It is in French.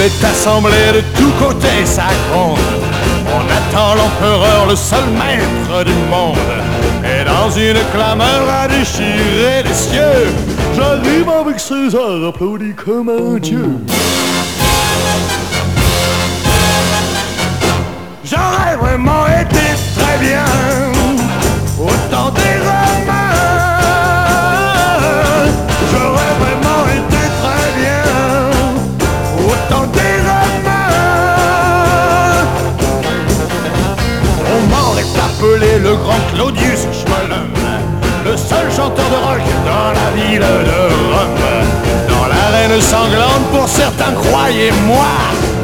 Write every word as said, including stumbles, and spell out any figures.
est assemblé de tous côtés, ça gronde. On attend l'empereur, le seul maître du monde. Et dans une clameur à déchirer les cieux, j'arrive avec César, applaudi comme un dieu. J'aurais vraiment été très bien au temps des Romains. J'aurais vraiment été très bien au temps des Romains. On m'aurait appelé le grand Claudius Schmollen, le seul chanteur de rock dans la ville de Rome. Dans l'arène sanglante, pour certains, croyez-moi,